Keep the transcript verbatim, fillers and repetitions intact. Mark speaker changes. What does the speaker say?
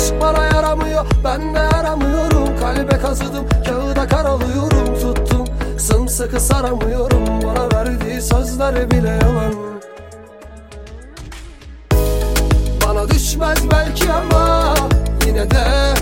Speaker 1: aşk bana yaramıyor, ben de yaramıyorum. Kalbe kazıdım, kağıda karalıyorum. Tuttum, sımsıkı saramıyorum. Bana verdiği sözler bile yalan. Bana düşmez belki ama yine de